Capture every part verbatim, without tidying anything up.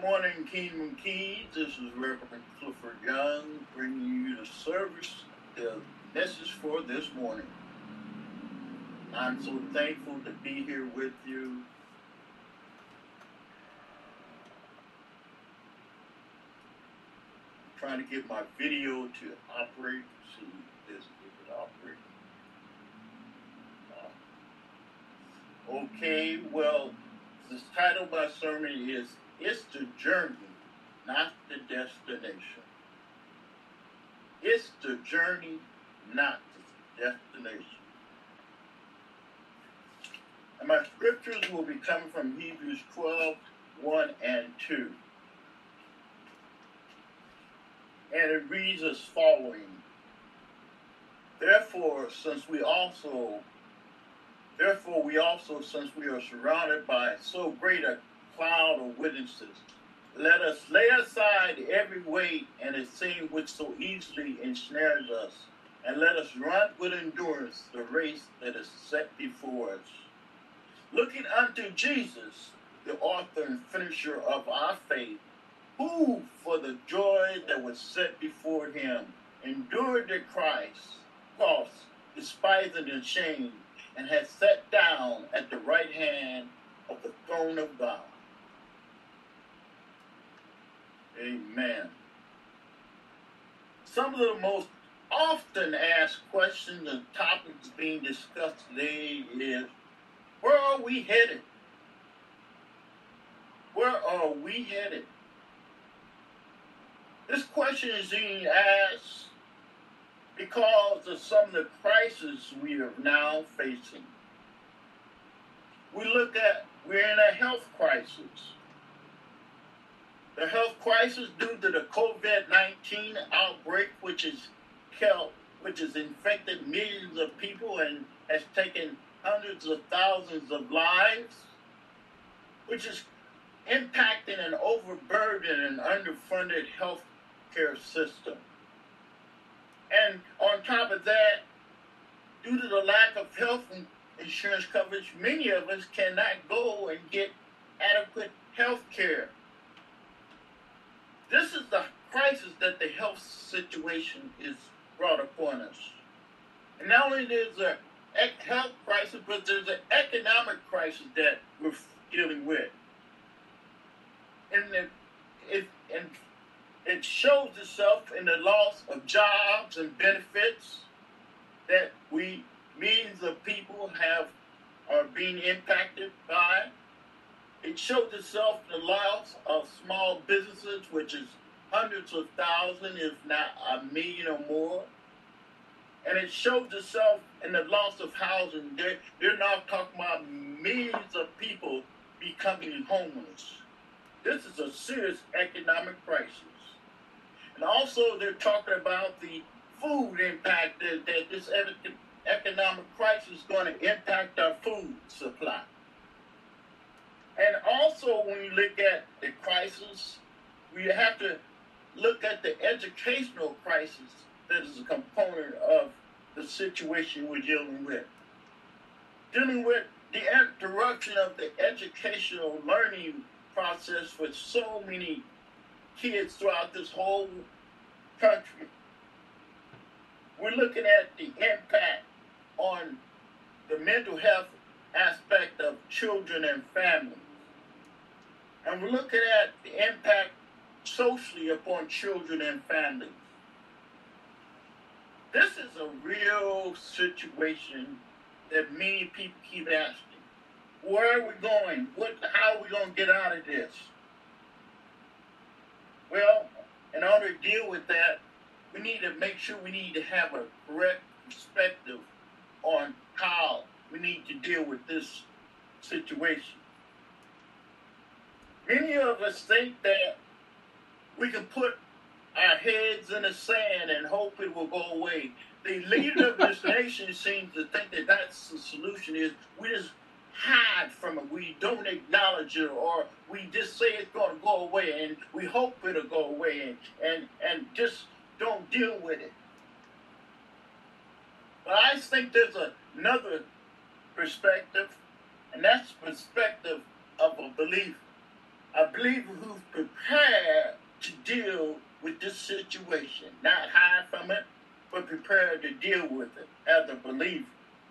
morning, Kingdom Keys. This is Reverend Clifford Young bringing you the service, the message for this morning. I'm so thankful to be here with you. I'm trying to get my video to operate. See if this is operating. Uh, okay, well, the title of my sermon is It's the Journey, Not the Destination. It's the journey, not the destination. And my scriptures will be coming from Hebrews twelve, one and two. And it reads as following. Therefore, since we also, therefore we also, since we are surrounded by so great a cloud of witnesses, let us lay aside every weight and the sin which so easily ensnares us, and let us run with endurance the race that is set before us. Looking unto Jesus, the author and finisher of our faith, who, for the joy that was set before him, endured the Christ, cross, despising the shame, and has sat down at the right hand of the throne of God. Amen. Some of the most often asked questions and topics being discussed today is, where are we headed? Where are we headed? This question is being asked because of some of the crises we are now facing. We look at, we're in a health crisis. The health crisis due to the COVID nineteen outbreak, which is killed, which has infected millions of people and has taken hundreds of thousands of lives, which is impacting an overburdened and underfunded health care system. And on top of that, due to the lack of health insurance coverage, many of us cannot go and get adequate health care. This is the crisis that the health situation is brought upon us. And not only is there a health crisis, but there's an economic crisis that we're dealing with. And it, it, and it shows itself in the loss of jobs and benefits that we, millions of people have are being impacted by. It shows itself in the loss of small businesses, which is hundreds of thousands, if not a million or more. And it shows itself in the loss of housing. They're, they're now talking about millions of people becoming homeless. This is a serious economic crisis. And also they're talking about the food impact that, that this economic crisis is going to impact our food supply. And also, when you look at the crisis, we have to look at the educational crisis that is a component of the situation we're dealing with. Dealing with the interruption of the educational learning process for so many kids throughout this whole country. We're looking at the impact on the mental health aspect of children and families. And we're looking at the impact socially upon children and families. This is a real situation that many people keep asking. Where are we going? What? How are we going to get out of this? Well, in order to deal with that, we need to make sure we need to have a correct perspective on how we need to deal with this situation. Many of us think that we can put our heads in the sand and hope it will go away. The leader of this nation seems to think that that's the solution is we just hide from it. We don't acknowledge it, or we just say it's going to go away and we hope it'll go away and, and, and just don't deal with it. But I think there's a, another perspective, and that's the perspective of a believer. A believer who's prepared to deal with this situation, not hide from it, but prepared to deal with it as a believer.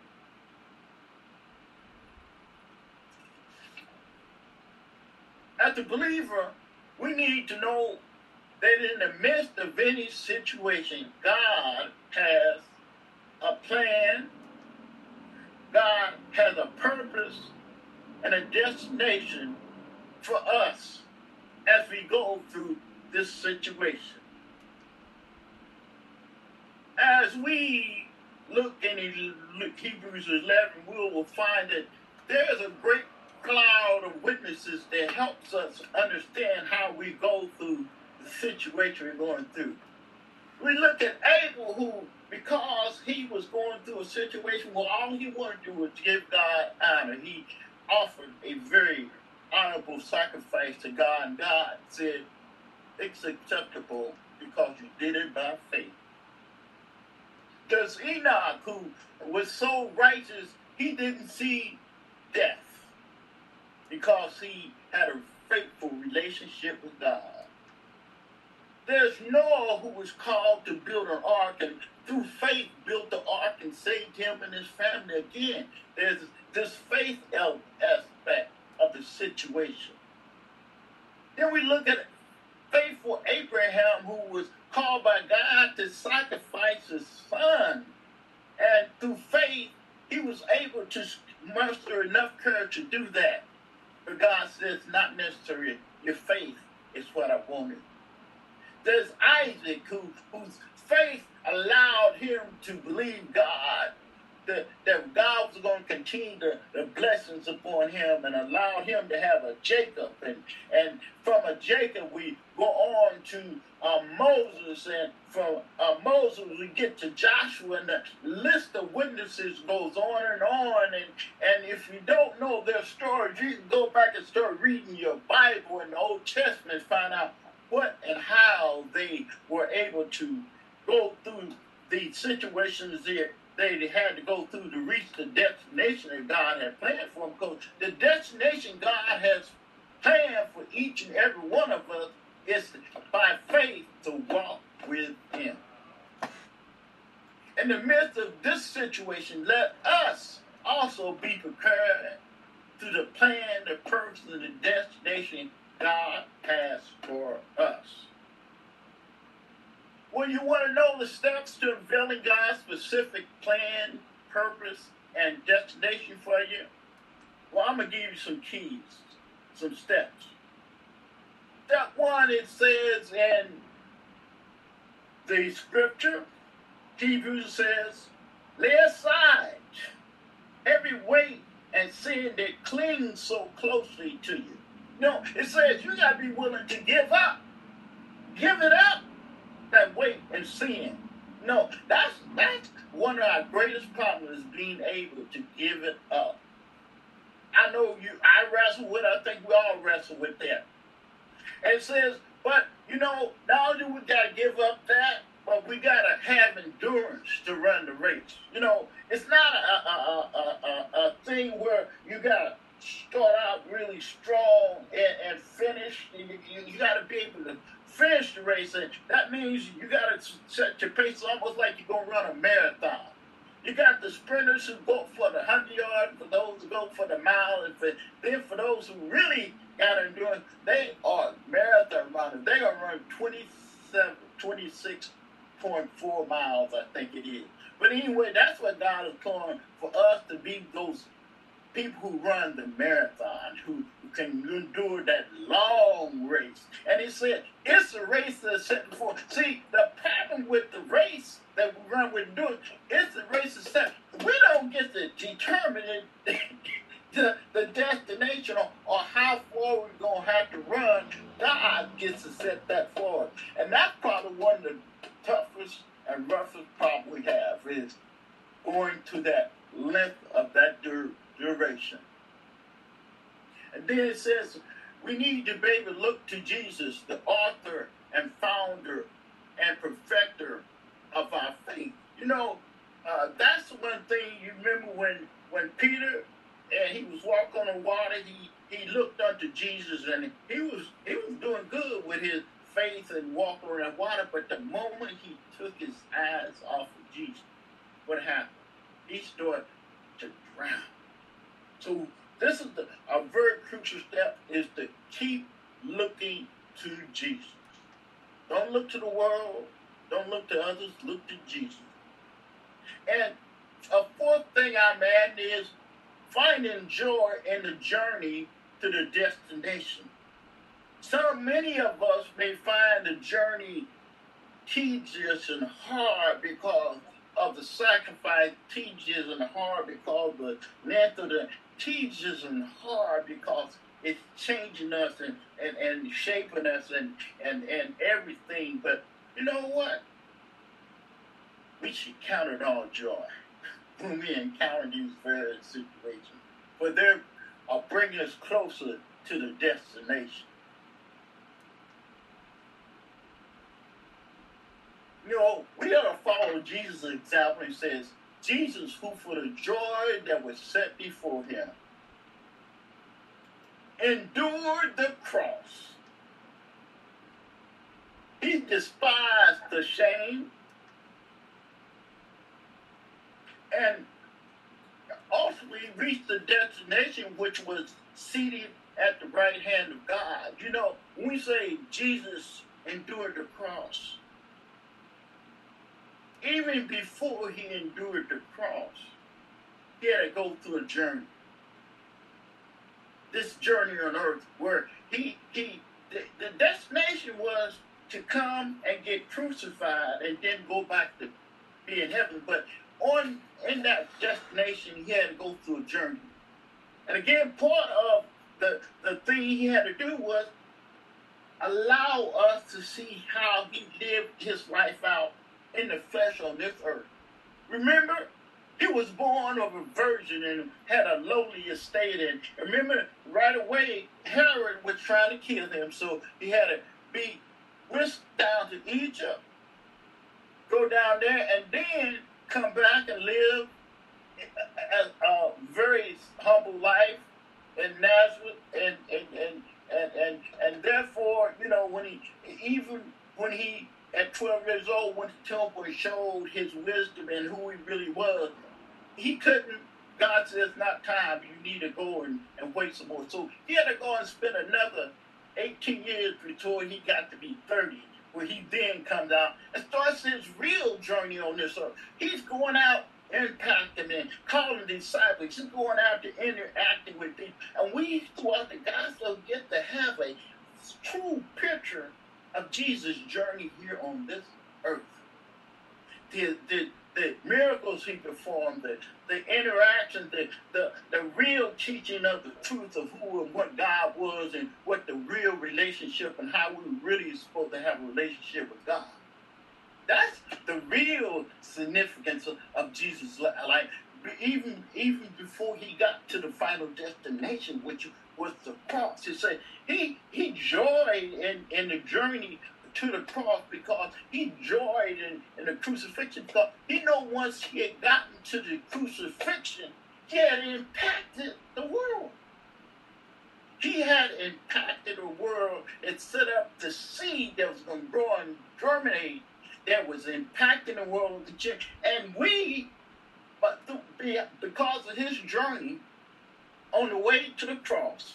As a believer, we need to know that in the midst of any situation, God has a plan, God has a purpose and a destination for us as we go through this situation. As we look in Hebrews eleven, we will find that there is a great cloud of witnesses that helps us understand how we go through the situation we're going through. We look at Abel, who, because he was going through a situation where all he wanted to do was give God honor, he offered a very honorable sacrifice to God, and God said, it's acceptable because you did it by faith. There's Enoch, who was so righteous, he didn't see death because he had a faithful relationship with God. There's Noah, who was called to build an ark, and through faith built the ark and saved him and his family again. There's this faith aspect of the situation. Then we look at faithful Abraham, who was called by God to sacrifice his son. And through faith, he was able to muster enough courage to do that. But God says, not necessary. Your faith is what I wanted. There's Isaac, who, whose faith allowed him to believe God, that, that God was going to continue the, the blessings upon him, and allowed him to have a Jacob. And, and from a Jacob, we go on to uh, Moses, and from uh, Moses, we get to Joshua, and the list of witnesses goes on and on. And, and if you don't know their stories, you can go back and start reading your Bible in the Old Testament, find out what and how they were able to go through the situations they, they had to go through to reach the destination that God had planned for them. Because the destination God has planned for each and every one of us is by faith to walk with him. In the midst of this situation, let us also be prepared to the plan, the purpose, and the destination God has for us. Well, you want to know the steps to unveiling God's specific plan, purpose, and destination for you? Well, I'm going to give you some keys, some steps. Step one, it says in the scripture, Hebrews says, lay aside every weight and sin that clings so closely to you. No, it says you got to be willing to give up. Give it up, that weight and sin. No, that's that's one of our greatest problems, is being able to give it up. I know you, I wrestle with it. I think we all wrestle with that. And it says, but, you know, not only do we got to give up that, but we got to have endurance to run the race. You know, it's not a, a, a, a, a thing where you got to start out really strong and, and finish. You, you, you got to be able to finish the race. And that means you got to set your pace almost like you're going to run a marathon. You got the sprinters who go for the one hundred yard, for those who go for the mile, and for, then for those who really got endurance, they are marathon runners. They are running twenty-seven, twenty-six point four miles, I think it is. But anyway, that's what God is calling for us to be, those people who run the marathon, who, who can endure that long race. And he said, it's a race that's set before. See, the pattern with the race that we run with endurance, it's a race that's set. We don't get to determine it, the, the destination or, or how far we're going to have to run. God gets to set that forward. And that's probably one of the toughest and roughest problem we have, is going to that length of that dur- duration. And then it says we need to be able to look to Jesus, the author and founder and perfecter of our faith. You know, uh, that's one thing you remember when, when Peter, and he was walking on water, he, he looked unto Jesus, and he was he was doing good with his faith and walking on that water. But the moment he took his eyes off of Jesus, what happened? He started to drown. So this is the, a very crucial step, is to keep looking to Jesus. Don't look to the world. Don't look to others. Look to Jesus. And a fourth thing I'm adding is finding joy in the journey to the destination. So many of us may find the journey tedious and hard because of the sacrifice, tedious and hard because of the length of the tedious and hard because it's changing us and, and, and shaping us and, and, and everything. But you know what? We should count it all joy when we encounter these various situations, for they are bringing us closer to the destination. You know, we got to follow Jesus' example. He says, Jesus, who for the joy that was set before him, endured the cross. He despised the shame and ultimately reached the destination, which was seated at the right hand of God. You know, when we say Jesus endured the cross, even before he endured the cross, he had to go through a journey. This journey on earth where he, he the, the destination was to come and get crucified and then go back to be in heaven. But on in that destination, he had to go through a journey. And again, part of the, the thing he had to do was allow us to see how he lived his life out in the flesh on this earth. Remember, he was born of a virgin and had a lowly estate. And remember, right away, Herod was trying to kill him. So he had to be whisked down to Egypt, go down there, and then come back and live a, a very humble life in Nazareth. And, and, and, and, and, and therefore, you know, when he, even when he, at twelve years old, went to the temple and showed his wisdom and who he really was, he couldn't. God says, not time. You need to go and, and wait some more. So he had to go and spend another eighteen years before he got to be thirty, where he then comes out and starts his real journey on this earth. He's going out impacting and calling disciples. He's going out to interacting with people. And we, throughout the gospel, get to have a true picture of Jesus' journey here on this earth. The, the, the miracles he performed, the, the interactions, the, the, the real teaching of the truth of who and what God was and what the real relationship and how we really are supposed to have a relationship with God. That's the real significance of, of Jesus' life. Even, even before he got to the final destination, which was the cross. He said he he joyed in, in the journey to the cross because he joyed in, in the crucifixion, because he know once he had gotten to the crucifixion, he had impacted the world. He had impacted the world and set up the seed that was going to grow and germinate, that was impacting the world of the church. And we, but because of his journey on the way to the cross,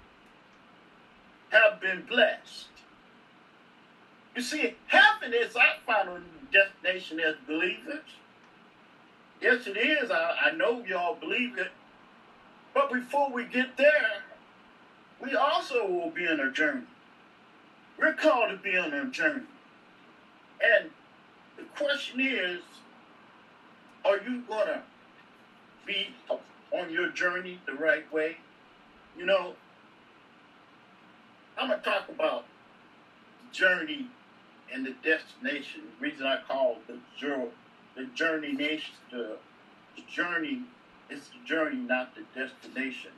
have been blessed. You see, heaven is our final destination as believers. Yes, it is. I, I know y'all believe it. But before we get there, we also will be on a journey. We're called to be on a journey. And the question is, are you going to be on your journey the right way? You know, I'm going to talk about the journey and the destination. The reason I call it the journey, the journey nation, the, the journey is the journey, not the destination.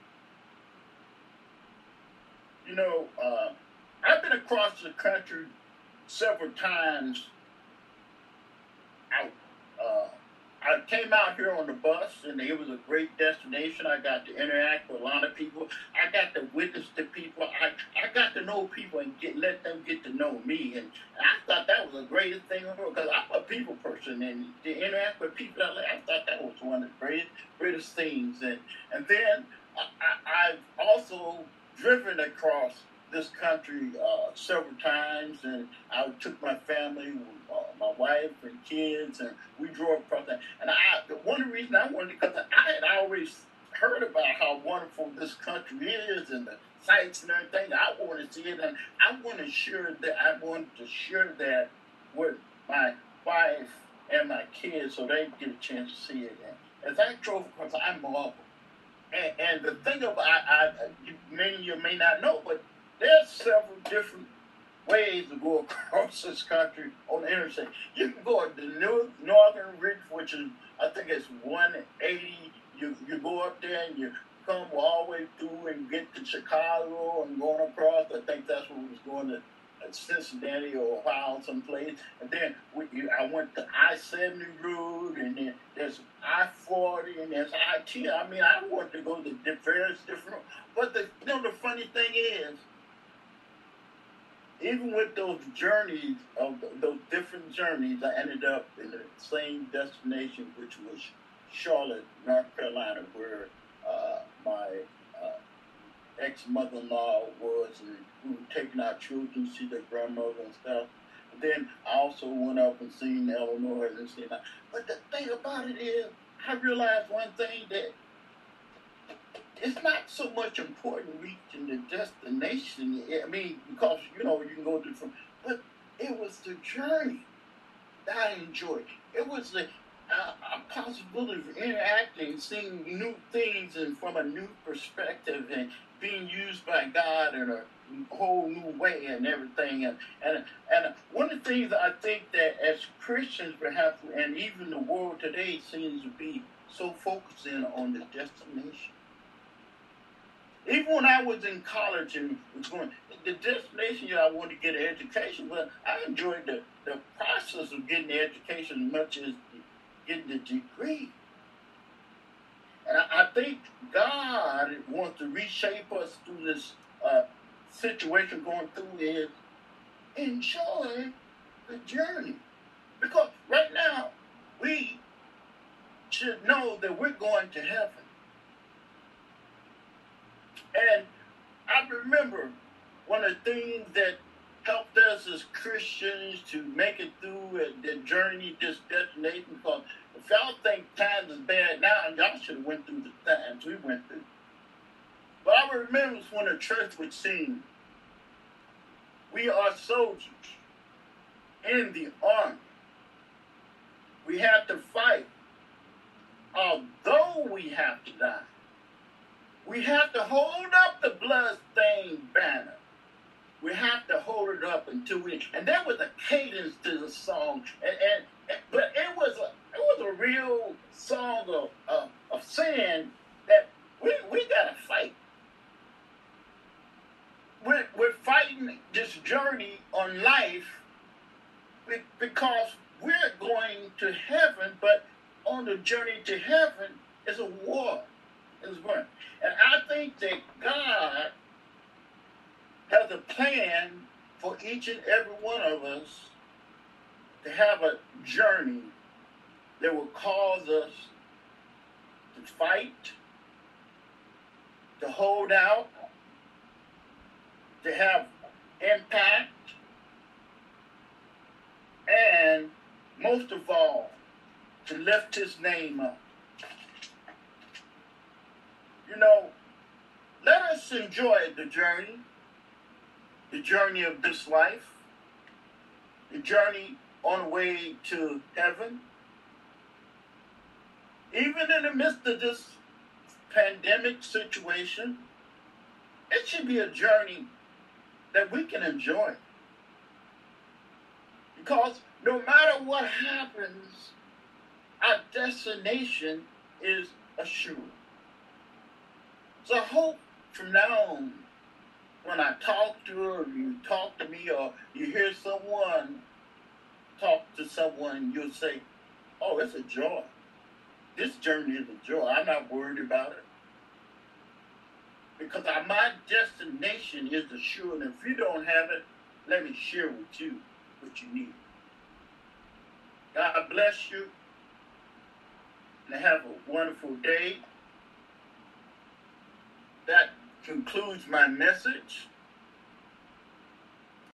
You know, uh, I've been across the country several times out, uh, I came out here on the bus, and it was a great destination. I got to interact with a lot of people. I got to witness to people. I, I got to know people and get let them get to know me. And I thought that was the greatest thing in the world because I'm a people person, and to interact with people, I thought that was one of the greatest, greatest things. And, and then I, I, I've also driven across this country uh, several times, and I took my family, uh, my wife and kids, and we drove across that. And I, the one reason I wanted, because I had always heard about how wonderful this country is and the sights and everything. I wanted to see it, and I wanted to share that. I wanted to share that with my wife and my kids, so they get a chance to see it. And as I drove across, I marveled. And, and the thing about, I, I, many of you may not know, but there's several different ways to go across this country on the interstate. You can go at the New, Northern Ridge, which is, I think it's one eighty. You you go up there and you come all the way through and get to Chicago and going across. I think that's where we was going to uh, Cincinnati or Ohio, someplace. And then we, I went to I seventy road, and then there's I forty, and there's I ten. I mean, I wanted to go to the various different. But the you know the funny thing is, even with those journeys, of those different journeys, I ended up in the same destination, which was Charlotte, North Carolina, where uh, my uh, ex-mother-in-law was, and we were taking our children to see their grandmother and stuff. And then I also went up and seen Eleanor and seen that. But the thing about it is, I realized one thing, that it's not so much important reaching the destination. I mean, because, you know, you can go different, but it was the journey that I enjoyed. It was the uh, a possibility of interacting, seeing new things and from a new perspective, and being used by God in a whole new way and everything. And and, and one of the things I think that as Christians perhaps, and even the world today, seems to be so focused in on the destination. Even when I was in college and was going, the destination, you know, I wanted to get an education, but I enjoyed the, the process of getting the education as much as getting the degree. And I, I think God wants to reshape us through this uh, situation going through is enjoy the journey. Because right now, we should know that we're going to heaven. And I remember one of the things that helped us as Christians to make it through the journey, this destination, because if y'all think times is bad now, y'all should have went through the times we went through. But I remember when the church would sing, "We are soldiers in the army. We have to fight, although we have to die. We have to hold up the blood-stained banner. We have to hold it up until we..." And there was a cadence to the song, and, and, and but it was a it was a real song of of, of saying that we we gotta fight. We're we're fighting this journey on life because we're going to heaven, but on the journey to heaven is a war. Is one. And I think that God has a plan for each and every one of us to have a journey that will cause us to fight, to hold out, to have impact, and most of all, to lift his name up. You know, let us enjoy the journey, the journey of this life, the journey on the way to heaven. Even in the midst of this pandemic situation, it should be a journey that we can enjoy. Because no matter what happens, our destination is assured. So I hope from now on, when I talk to her, or you talk to me, or you hear someone talk to someone, you'll say, "Oh, it's a joy. This journey is a joy. I'm not worried about it. Because my destination is assured. And if you don't have it, let me share with you what you need. God bless you. And have a wonderful day. That concludes my message.